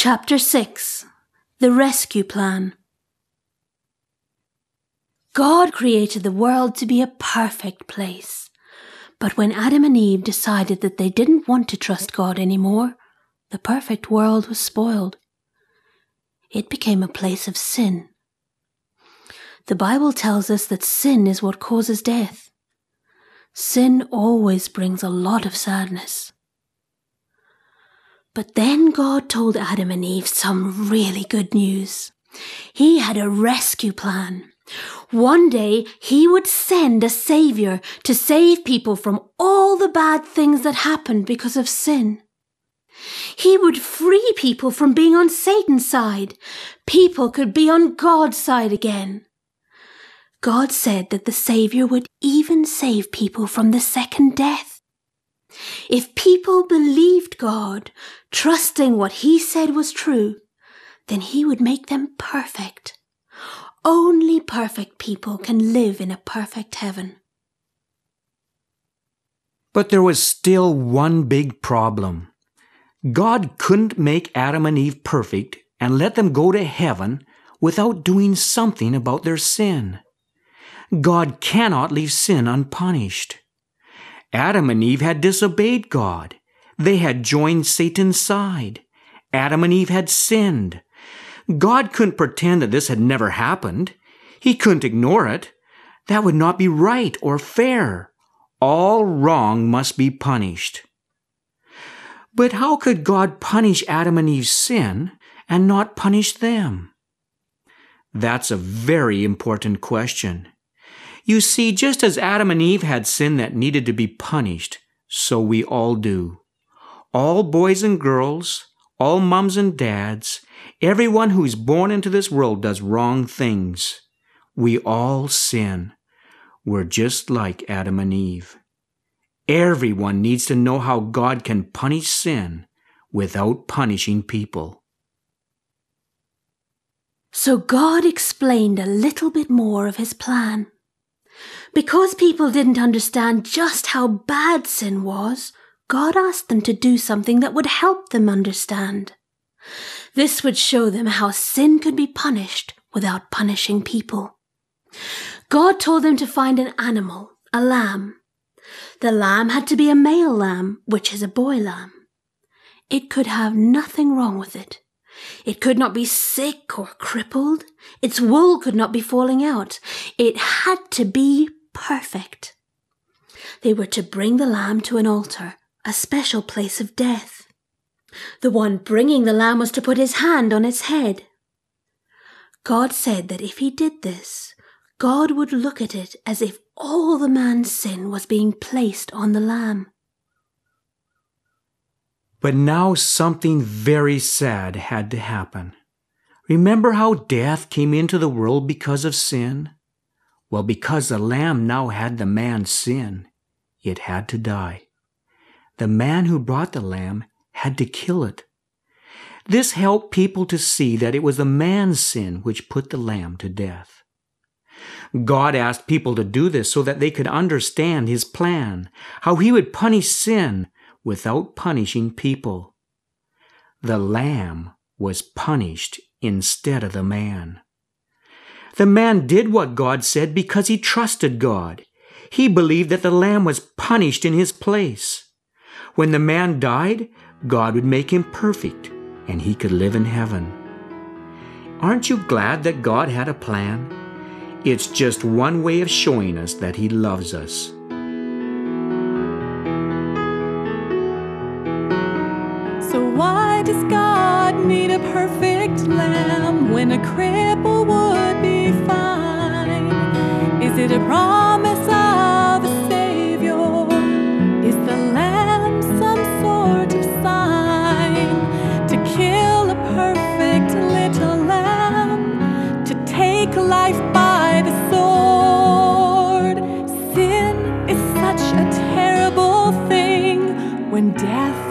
Chapter 6. The Rescue Plan. God created the world to be a perfect place. But when Adam and Eve decided that they didn't want to trust God anymore, the perfect world was spoiled. It became a place of sin. The Bible tells us that sin is what causes death. Sin always brings a lot of sadness. But then God told Adam and Eve some really good news. He had a rescue plan. One day he would send a savior to save people from all the bad things that happened because of sin. He would free people from being on Satan's side. People could be on God's side again. God said that the savior would even save people from the second death. If people believed God, trusting what he said was true, then he would make them perfect. Only perfect people can live in a perfect heaven. But there was still one big problem. God couldn't make Adam and Eve perfect and let them go to heaven without doing something about their sin. God cannot leave sin unpunished. Adam and Eve had disobeyed God. They had joined Satan's side. Adam and Eve had sinned. God couldn't pretend that this had never happened. He couldn't ignore it. That would not be right or fair. All wrong must be punished. But how could God punish Adam and Eve's sin and not punish them? That's a very important question. You see, just as Adam and Eve had sin that needed to be punished, so we all do. All boys and girls, all mums and dads, everyone who's born into this world does wrong things. We all sin. We're just like Adam and Eve. Everyone needs to know how God can punish sin without punishing people. So God explained a little bit more of his plan. Because people didn't understand just how bad sin was, God asked them to do something that would help them understand. This would show them how sin could be punished without punishing people. God told them to find an animal, a lamb. The lamb had to be a male lamb, which is a boy lamb. It could have nothing wrong with it. It could not be sick or crippled. Its wool could not be falling out. It had to be perfect. They were to bring the lamb to an altar, a special place of death. The one bringing the lamb was to put his hand on its head. God said that if he did this, God would look at it as if all the man's sin was being placed on the lamb. But now something very sad had to happen. Remember how death came into the world because of sin? Well, because the lamb now had the man's sin, it had to die. The man who brought the lamb had to kill it. This helped people to see that it was the man's sin which put the lamb to death. God asked people to do this so that they could understand his plan, how he would punish sin without punishing people. The lamb was punished instead of the man. The man did what God said because he trusted God. He believed that the lamb was punished in his place. When the man died, God would make him perfect and he could live in heaven. Aren't you glad that God had a plan? It's just one way of showing us that he loves us. So why does God need a perfect lamb when a cripple would be fine? Is it a promise of a savior? Is the lamb some sort of sign to kill a perfect little lamb, to take life by the sword? Sin is such a terrible thing when death